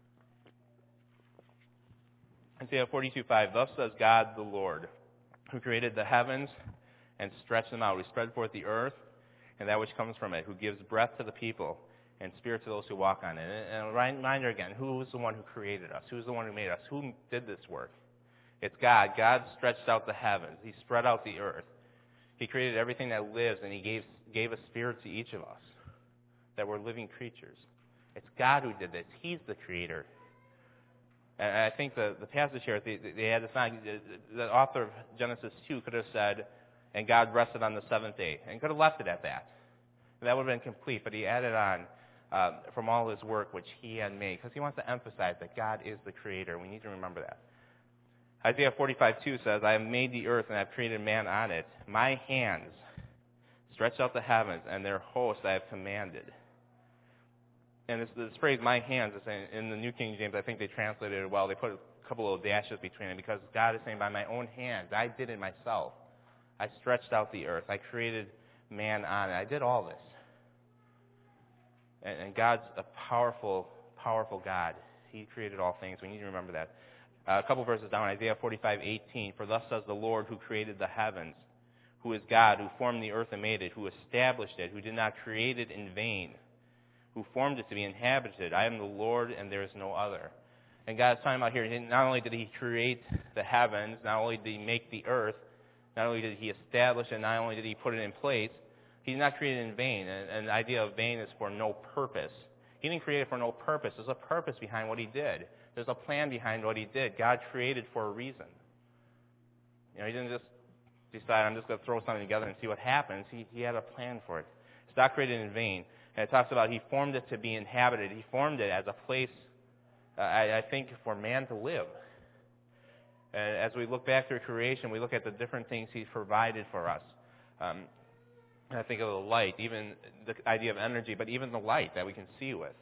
Isaiah 42:5. Thus says God the Lord, who created the heavens and stretched them out, who spread forth the earth and that which comes from it, who gives breath to the people and spirit to those who walk on it. And a reminder again, who is the one who created us? Who is the one who made us? Who did this work? It's God. God stretched out the heavens. He spread out the earth. He created everything that lives, and He gave a spirit to each of us, that we're living creatures. It's God who did this. He's the creator. And I think the passage here, they had the author of Genesis 2 could have said, and God rested on the seventh day, and could have left it at that. And that would have been complete, but he added on from all His work which He had made, because He wants to emphasize that God is the creator. We need to remember that. Isaiah 45:2 says, I have made the earth and I have created man on it. My hands stretch out the heavens, and their hosts I have commanded. And this phrase, my hands, is in the New King James, I think they translated it well. They put a couple of dashes between it because God is saying, by my own hands, I did it myself. I stretched out the earth. I created man on it. I did all this. And God's a powerful, powerful God. He created all things. We need to remember that. A couple verses down, Isaiah 45:18. For thus says the Lord who created the heavens, who is God, who formed the earth and made it, who established it, who did not create it in vain, who formed it to be inhabited. I am the Lord, and there is no other. And God is talking about here, not only did He create the heavens, not only did He make the earth, not only did He establish it, not only did He put it in place, He did not create it in vain. And the idea of vain is for no purpose. He didn't create it for no purpose. There's a purpose behind what He did. There's a plan behind what He did. God created for a reason. He didn't just decide, I'm just going to throw something together and see what happens. He had a plan for it. It's not created in vain. And it talks about He formed it to be inhabited. He formed it as a place, I think, for man to live. And as we look back through creation, we look at the different things He's provided for us. I think of the light, even the idea of energy, but even the light that we can see with.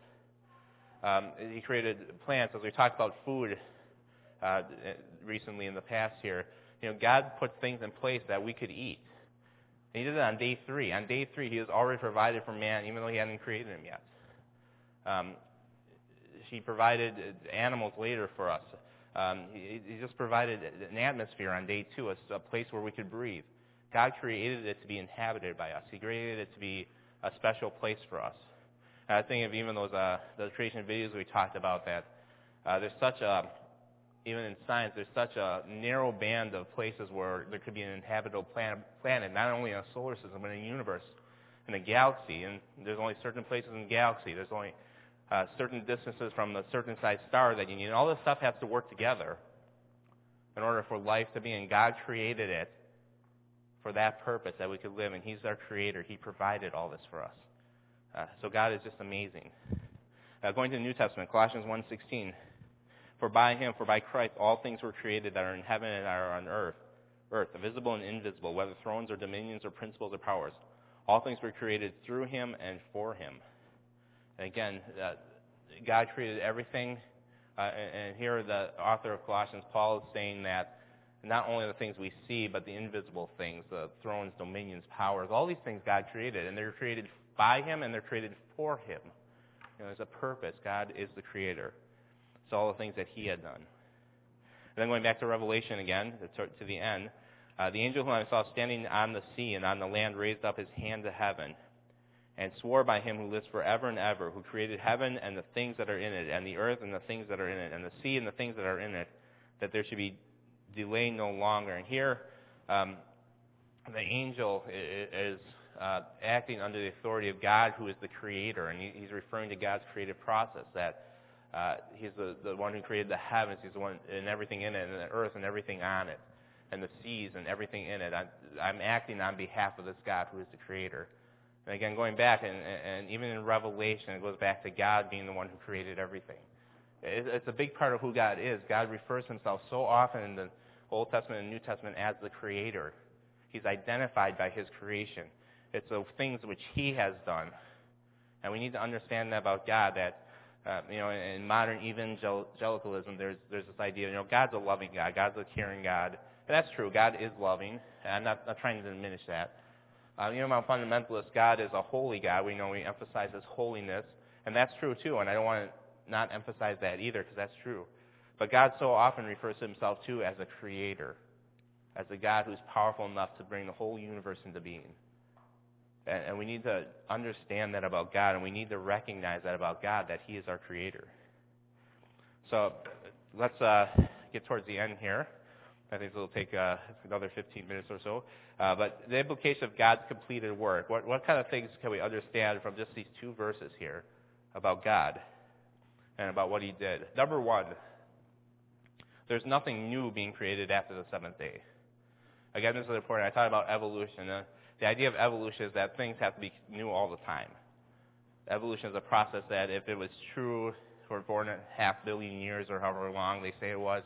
He created plants. As we talked about food recently in the past here, God put things in place that we could eat. And He did it on day 3. On day 3, He has already provided for man, even though He hadn't created him yet. He provided animals later for us. He just provided an atmosphere on day 2, a place where we could breathe. God created it to be inhabited by us. He created it to be a special place for us. And I think of even those creation videos we talked about, that there's such a, even in science, there's such a narrow band of places where there could be an inhabitable planet, not only in a solar system, but in a universe, in a galaxy. And there's only certain places in the galaxy. There's only certain distances from a certain size star that you need. And all this stuff has to work together in order for life to be. And God created it for that purpose, that we could live. And He's our creator. He provided all this for us. So God is just amazing. Going to the New Testament, Colossians 1:16. For by Him, for by Christ, all things were created that are in heaven and are on earth, visible and invisible, whether thrones or dominions or principles or powers. All things were created through Him and for Him. And again, God created everything. And here the author of Colossians, Paul, is saying that not only the things we see, but the invisible things, the thrones, dominions, powers, all these things God created. And they're created by Him and they're created for Him. There's a purpose. God is the creator. It's all the things that He had done. And then going back to Revelation again, to the end, the angel whom I saw standing on the sea and on the land raised up his hand to heaven and swore by Him who lives forever and ever, who created heaven and the things that are in it, and the earth and the things that are in it, and the sea and the things that are in it, that there should be delay no longer. And here, the angel is acting under the authority of God, who is the creator, and he's referring to God's creative process, that He's the one who created the heavens, He's the one and everything in it, and the earth and everything on it, and the seas and everything in it. I'm acting on behalf of this God who is the creator. And again, going back, and even in Revelation, it goes back to God being the one who created everything. It's a big part of who God is. God refers Himself so often in the Old Testament and New Testament as the creator. He's identified by His creation. It's the things which He has done. And we need to understand that about God, that in modern evangelicalism, there's this idea, God's a loving God, God's a caring God. And that's true, God is loving, and I'm not trying to diminish that. Among fundamentalists, God is a holy God. We emphasize His holiness, and that's true too, and I don't want to not emphasize that either, because that's true. But God so often refers to Himself too as a creator, as a God who's powerful enough to bring the whole universe into being. And we need to understand that about God, and we need to recognize that about God, that He is our creator. So let's get towards the end here. I think it'll take another 15 minutes or so. But the implication of God's completed work, what kind of things can we understand from just these 2 verses here about God and about what He did? Number 1, there's nothing new being created after the 7th day. Again, this is important. I talked about evolution. The idea of evolution is that things have to be new all the time. Evolution is a process that, if it was true for 4.5 billion years or however long they say it was,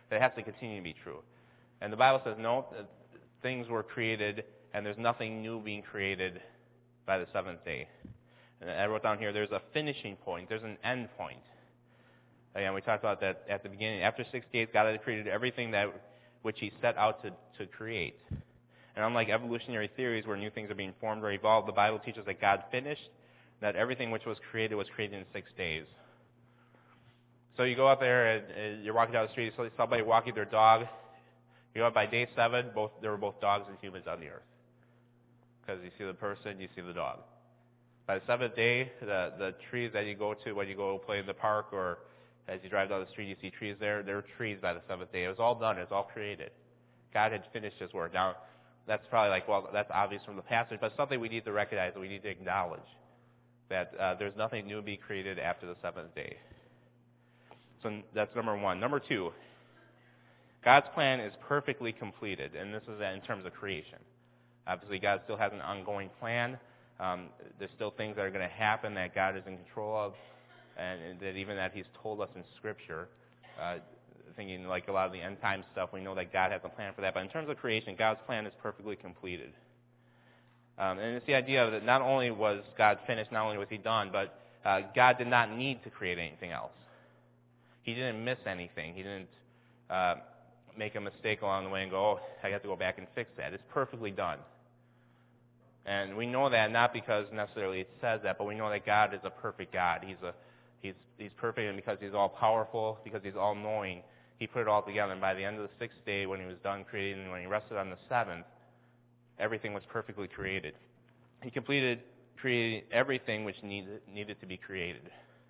It has to continue to be true. And the Bible says, no, things were created, and there's nothing new being created by the seventh day. And I wrote down here, there's a finishing point. There's an end point. Again, we talked about that at the beginning. After 6 days, God had created everything that which he set out to create. And unlike evolutionary theories where new things are being formed or evolved, the Bible teaches that God finished, that everything which was created in 6 days. So you go out there and you're walking down the street, you see somebody walking their dog. You know, by day 7, there were both dogs and humans on the earth. Because you see the person, you see the dog. By the 7th day, the trees that you go to when you go play in the park or as you drive down the street, you see trees there. There were trees by the 7th day. It was all done. It was all created. God had finished his work. Now, that's probably like, well, that's obvious from the passage, but something we need to recognize, we need to acknowledge that there's nothing new to be created after the 7th day. So that's number 1. Number 2, God's plan is perfectly completed, and this is in terms of creation. Obviously, God still has an ongoing plan. There's still things that are going to happen that God is in control of, and that even that he's told us in Scripture. Thinking like a lot of the end time stuff, we know that God has a plan for that. But in terms of creation, God's plan is perfectly completed. And it's the idea that not only was God finished, not only was he done, but God did not need to create anything else. He didn't miss anything. He didn't make a mistake along the way and go, oh, I have to go back and fix that. It's perfectly done. And we know that not because necessarily it says that, but we know that God is a perfect God. He's perfect, and because he's all powerful, because he's all knowing, he put it all together. And by the end of the 6th day, when he was done creating, and when he rested on the 7th, everything was perfectly created. He created everything which needed to be created.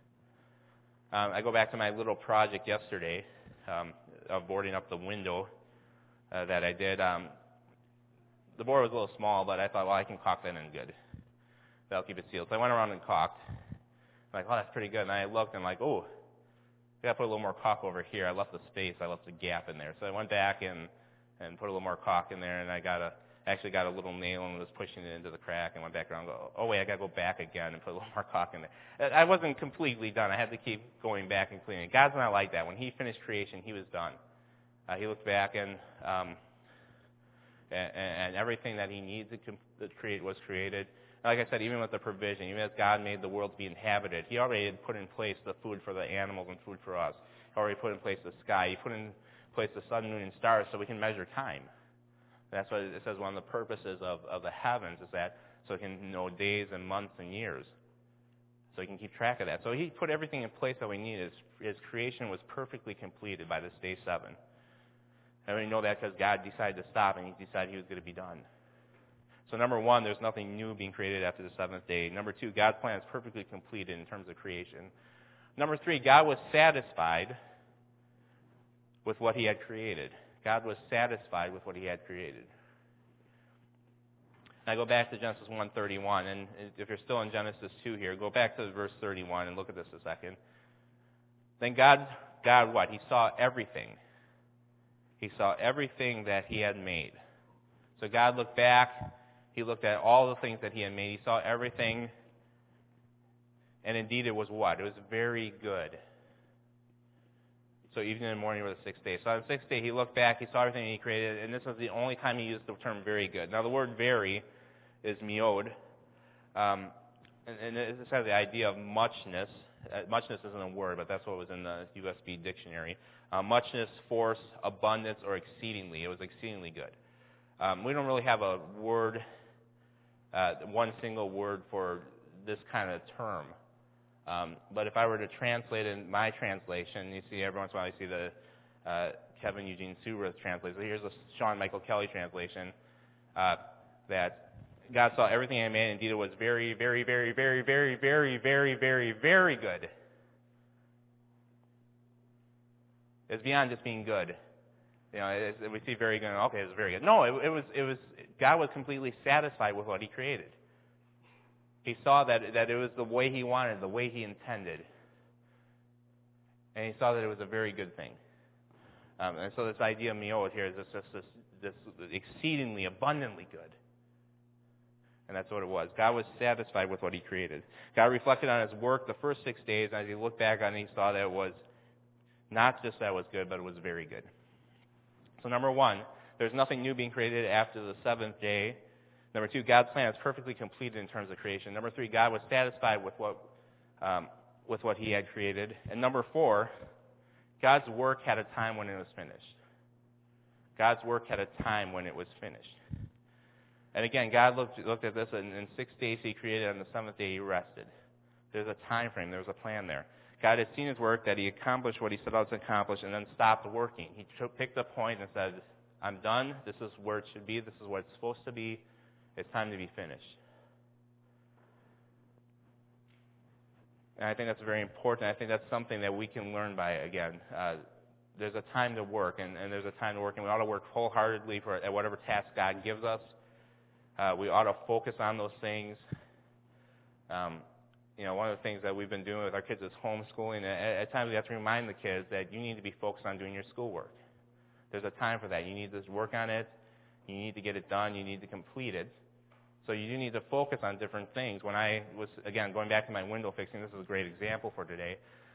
I go back to my little project yesterday of boarding up the window that I did. The board was a little small, but I thought, well, I can caulk that in good. That'll keep it sealed. So I went around and caulked. I'm like, oh, that's pretty good. And I looked and I'm like, oh, I got to put a little more caulk over here. I left the space. I left a gap in there. So I went back and put a little more caulk in there, and I actually got a little nail and was pushing it into the crack and went back around and go, oh, wait, I got to go back again and put a little more caulk in there. I wasn't completely done. I had to keep going back and cleaning. God's not like that. When he finished creation, he was done. He looked back and everything that he needed to create was created. Like I said, even with the provision, even as God made the world to be inhabited, he already had put in place the food for the animals and food for us. He already put in place the sky. He put in place the sun, moon, and stars so we can measure time. That's what it says one of the purposes of the heavens is that so we can know days and months and years. So we can keep track of that. So he put everything in place that we needed. His creation was perfectly completed by this day 7. And we know that because God decided to stop and he decided he was going to be done. So number 1, there's nothing new being created after the 7th day. Number 2, God's plan is perfectly completed in terms of creation. Number 3, God was satisfied with what he had created. God was satisfied with what he had created. Now go back to Genesis 1:31, and if you're still in Genesis 2 here, go back to verse 31 and look at this a second. Then God what? He saw everything. He saw everything that he had made. So God looked back. He looked at all the things that he had made. He saw everything. And indeed it was what? It was very good. So evening and morning were the 6th day. So on the 6th day he looked back. He saw everything he created. And this was the only time he used the term very good. Now the word very is meod. And this has the idea of muchness. Muchness isn't a word, but that's what was in the USB dictionary. Muchness, force, abundance, or exceedingly. It was exceedingly good. We don't really have a word, one single word for this kind of term. But if I were to translate in my translation, you see every once in a while you see the Kevin Eugene Subra's translation. So here's the Sean Michael Kelly translation that God saw everything he made, indeed it was very, very, very, very, very, very, very, very, very good. It's beyond just being good. You know, we see very good. Okay, it was very good. No, it was. God was completely satisfied with what he created. He saw that it was the way he wanted, the way he intended, and he saw that it was a very good thing. And so this idea of meod here is this exceedingly abundantly good. And that's what it was. God was satisfied with what he created. God reflected on his work the first 6 days, and as he looked back on it, he saw that it was not just that it was good, but it was very good. So number one, there's nothing new being created after the seventh day. Number two, God's plan is perfectly completed in terms of creation. Number three, God was satisfied with what he had created. And number four, God's work had a time when it was finished. God's work had a time when it was finished. And again, God looked at this, and in 6 days he created, on the seventh day he rested. There's a time frame. There was a plan there. God had seen his work, that he accomplished what he set out to accomplish, and then stopped working. He picked a point and said, I'm done. This is where it should be. This is what it's supposed to be. It's time to be finished. And I think that's very important. I think that's something that we can learn by, again. There's a time to work, and there's a time to work, and we ought to work wholeheartedly at whatever task God gives us. We ought to focus on those things. One of the things that we've been doing with our kids is homeschooling. At times we have to remind the kids that you need to be focused on doing your schoolwork. There's a time for that. You need to work on it. You need to get it done. You need to complete it. So you do need to focus on different things. When I was, again, going back to my window fixing, this is a great example for today.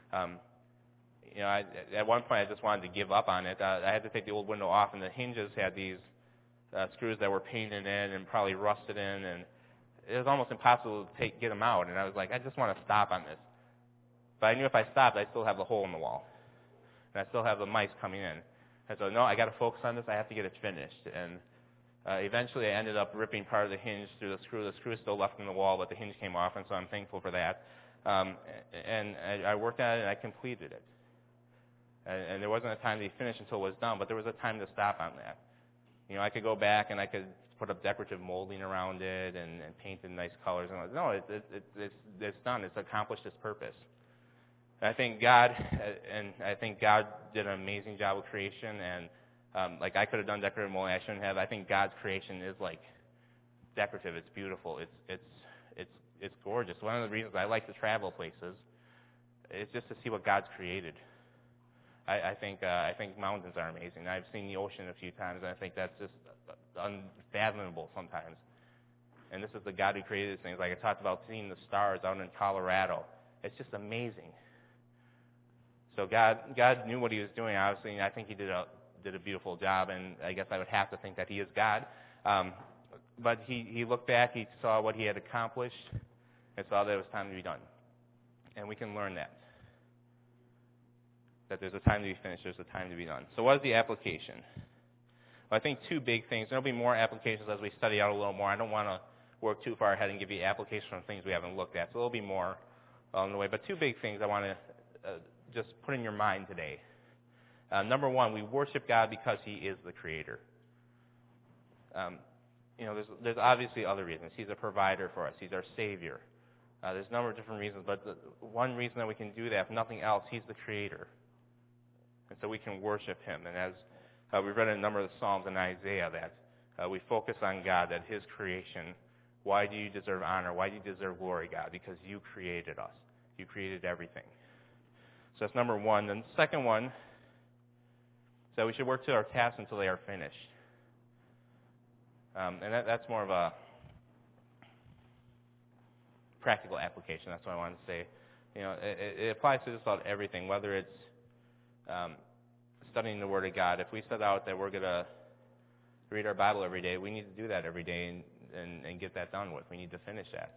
At one point I just wanted to give up on it. I had to take the old window off, and the hinges had these screws that were painted in and probably rusted in, and it was almost impossible to get them out. And I was like, I just want to stop on this. But I knew if I stopped, I'd still have the hole in the wall, and I still have the mice coming in. And so, no, I got to focus on this. I have to get it finished. And eventually I ended up ripping part of the hinge through the screw. The screw is still left in the wall, but the hinge came off, and so I'm thankful for that. And I worked on it, and I completed it. And there wasn't a time to be finished until it was done, but there was a time to stop on that. I could go back and I could put up decorative molding around it and paint in nice colors. And no, it's done. It's accomplished its purpose. And I think God did an amazing job with creation. And I could have done decorative molding, I shouldn't have. I think God's creation is decorative. It's beautiful. It's gorgeous. One of the reasons I like to travel places is just to see what God's created. I think mountains are amazing. I've seen the ocean a few times, and I think that's just unfathomable sometimes. And this is the God who created these things. Like I talked about seeing the stars out in Colorado. It's just amazing. So God knew what he was doing. Obviously, and I think he did a beautiful job, and I guess I would have to think that he is God. But he looked back, he saw what he had accomplished, and saw that it was time to be done. And we can learn that there's a time to be finished, there's a time to be done. So what is the application? Well, I think two big things. There will be more applications as we study out a little more. I don't want to work too far ahead and give you applications from things we haven't looked at. So there will be more along the way. But two big things I want to just put in your mind today. Number one, we worship God because he is the creator. There's obviously other reasons. He's a provider for us. He's our Savior. There's a number of different reasons, but the one reason that we can do that, if nothing else, he's the creator. And so we can worship him. And as we've read in a number of the Psalms and Isaiah, that we focus on God, that his creation, why do you deserve honor? Why do you deserve glory, God? Because you created us. You created everything. So that's number one. And the second one is that we should work to our tasks until they are finished. And that's more of a practical application. That's what I wanted to say. It applies to just about everything, whether it's studying the Word of God. If we set out that we're going to read our Bible every day, we need to do that every day and get that done with. We need to finish that.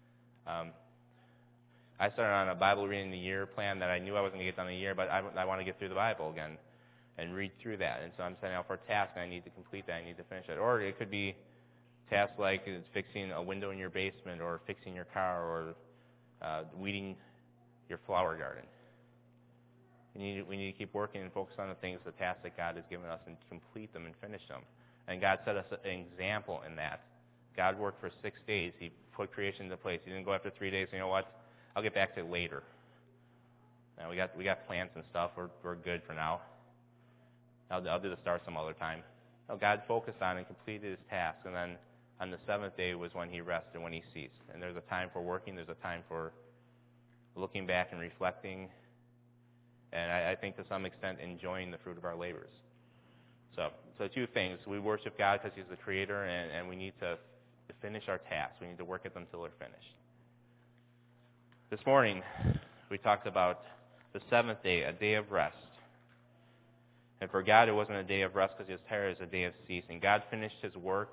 I started on a Bible reading a year plan that I knew I wasn't going to get done in a year, but I want to get through the Bible again and read through that. And so I'm setting out for a task, and I need to complete that. I need to finish it. Or it could be tasks like fixing a window in your basement, or fixing your car, or weeding your flower garden. We need to keep working and focus on the things, the tasks that God has given us, and complete them and finish them. And God set us an example in that. God worked for 6 days. He put creation into place. He didn't go after 3 days. You know what? I'll get back to it later. Now we got plants and stuff. We're good for now. I'll do the stars some other time. No, God focused on and completed his task, and then on the seventh day was when he rested, when he ceased. And there's a time for working. There's a time for looking back and reflecting. And I think to some extent enjoying the fruit of our labors. So two things. We worship God because he's the creator, and we need to finish our tasks. We need to work at them until they're finished. This morning, we talked about the seventh day, a day of rest. And for God, it wasn't a day of rest because he was tired. It was a day of ceasing. God finished his work.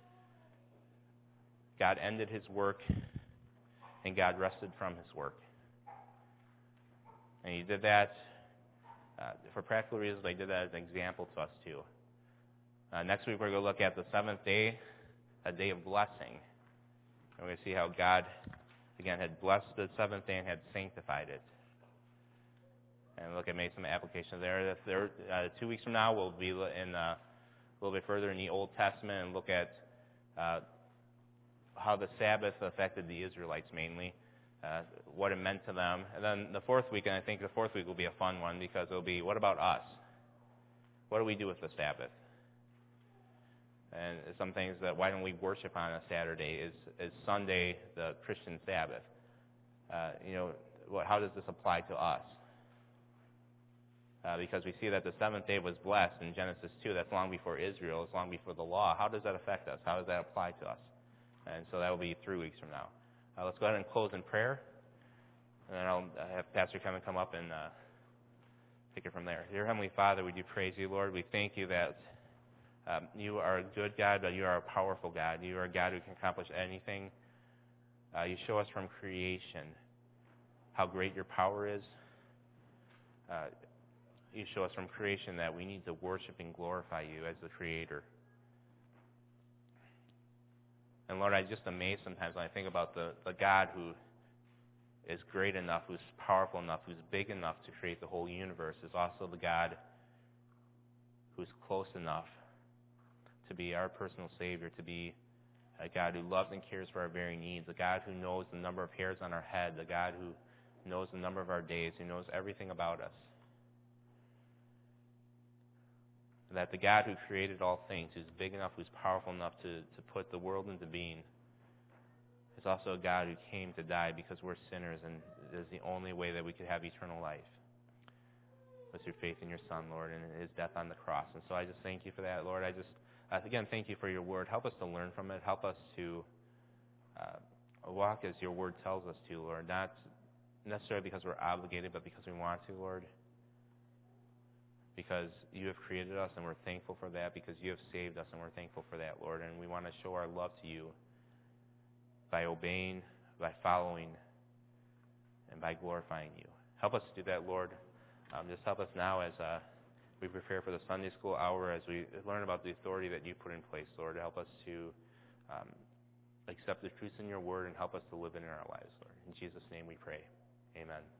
God ended his work. And God rested from his work. And he did that for practical reasons. He did that as an example to us too. Next week we're going to look at the seventh day, a day of blessing. And we're going to see how God, again, had blessed the seventh day and had sanctified it. And look at maybe some applications there. 2 weeks from now we'll be in a little bit further in the Old Testament and look at how the Sabbath affected the Israelites mainly, what it meant to them. And then the fourth week, and I think the fourth week will be a fun one because it'll be, what about us? What do we do with the Sabbath? And some things that, why don't we worship on a Saturday? Is Sunday the Christian Sabbath? How does this apply to us? Because we see that the seventh day was blessed in Genesis 2. That's long before Israel. It's long before the law. How does that affect us? How does that apply to us? And so that will be 3 weeks from now. Let's go ahead and close in prayer. And then I'll have Pastor Kevin come up and take it from there. Dear Heavenly Father, we do praise you, Lord. We thank you that you are a good God, but you are a powerful God. You are a God who can accomplish anything. You show us from creation how great your power is. You show us from creation that we need to worship and glorify you as the Creator. And Lord, I'm just amazed sometimes when I think about the God who is great enough, who's powerful enough, who's big enough to create the whole universe, is also the God who's close enough to be our personal Savior, to be a God who loves and cares for our very needs, a God who knows the number of hairs on our head, a God who knows the number of our days, who knows everything about us. That the God who created all things, who's big enough, who's powerful enough to put the world into being, is also a God who came to die because we're sinners, and is the only way that we could have eternal life was through faith in your Son, Lord, and his death on the cross. And so I just thank you for that, Lord. I just, again, thank you for your word. Help us to learn from it. Help us to walk as your word tells us to, Lord, not necessarily because we're obligated, but because we want to, Lord. Because you have created us, and we're thankful for that. Because you have saved us, and we're thankful for that, Lord. And we want to show our love to you by obeying, by following, and by glorifying you. Help us to do that, Lord. Just help us now as we prepare for the Sunday school hour, as we learn about the authority that you put in place, Lord. Help us to accept the truths in your word and help us to live it in our lives, Lord. In Jesus' name we pray. Amen.